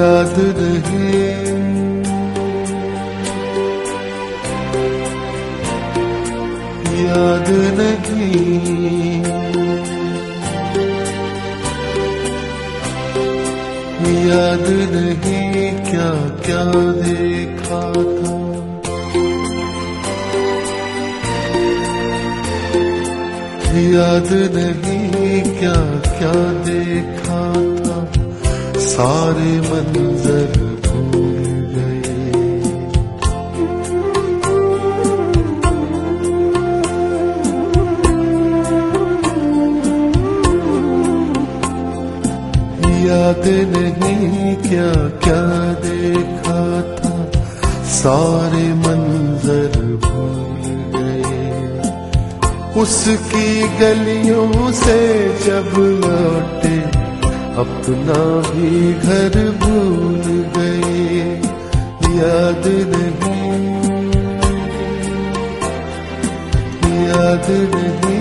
याद नहीं, याद नहीं, याद नहीं क्या क्या देखा था। याद नहीं क्या क्या देखा था, सारे मंजर भूल गए। याद नहीं क्या क्या देखा था, सारे मंजर भूल गए। उसकी गलियों से जब लौटे, अपना भी घर भूल गए। याद नहीं, याद नहीं,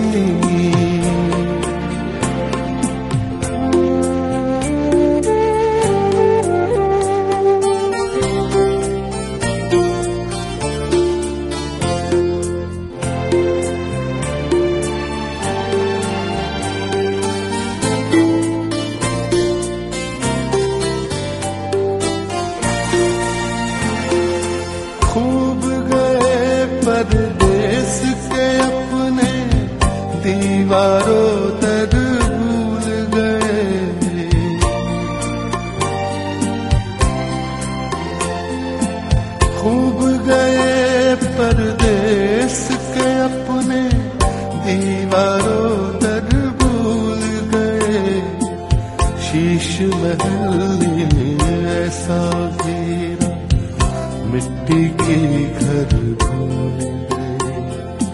खूब गए परदेस के अपने, दीवारों तक भूल गए। खूब गए परदेस के अपने, दीवारों तक भूल गए। शीश महल में ऐसा घेरा, मिट्टी के घर भूल गए।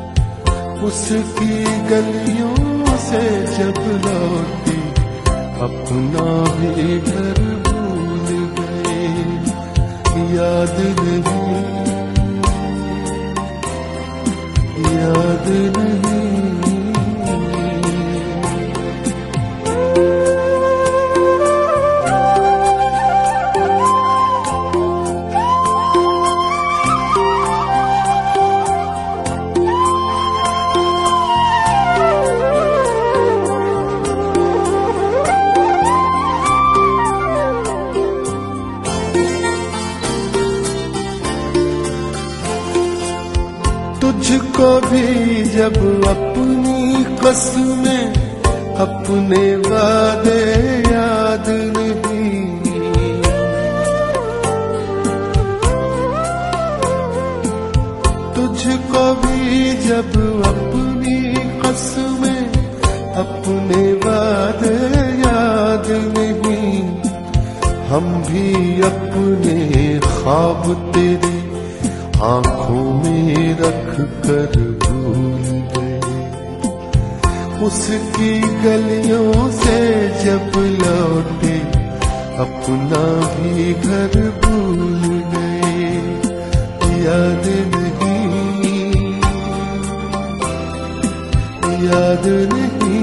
उसकी गलियों से जब लौटे, अपना भी घर भूल गए। याद नहीं, याद नहीं, तुझको भी जब अपनी कसमें, अपने वादे याद नहीं। तुझको भी जब अपनी कसमें, अपने वादे याद नहीं। हम भी अपने ख्वाब तेरे आंखों में रख कर भूल गए। उसकी गलियों से जब लौटे, अपना भी घर भूल गए। याद नहीं, याद नहीं,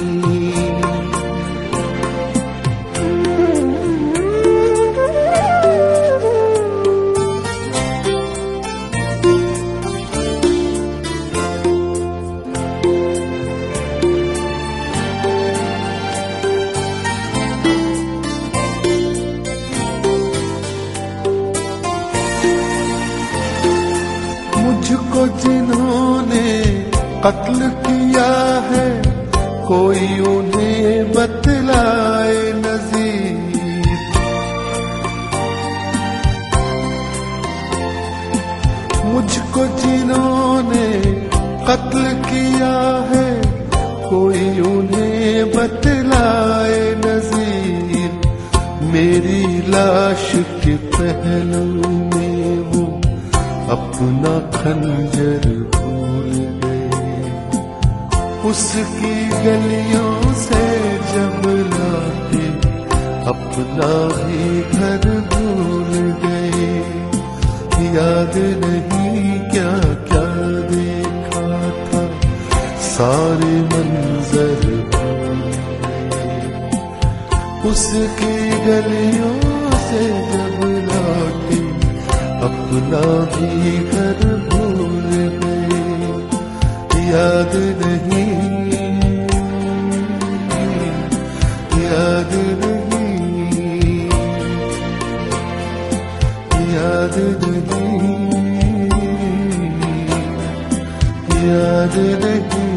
मुझको जिन्होंने कत्ल किया है, कोई उन्हें बतलाए नज़ीर। मुझको जिन्होंने कत्ल किया है, कोई उन्हें बतलाए नज़ीर। मेरी लाश के पहलू में वो अपना खंजर भूल गए। उसकी गलियों से जब लौटे, अपना ही घर भूल गए। याद नहीं क्या क्या देखा था, सारे मंजर भूल गए। उसकी गलियों से जब लौटे अपना भी घर भूल गए। याद नहीं, याद नहीं, याद नहीं, याद नहीं।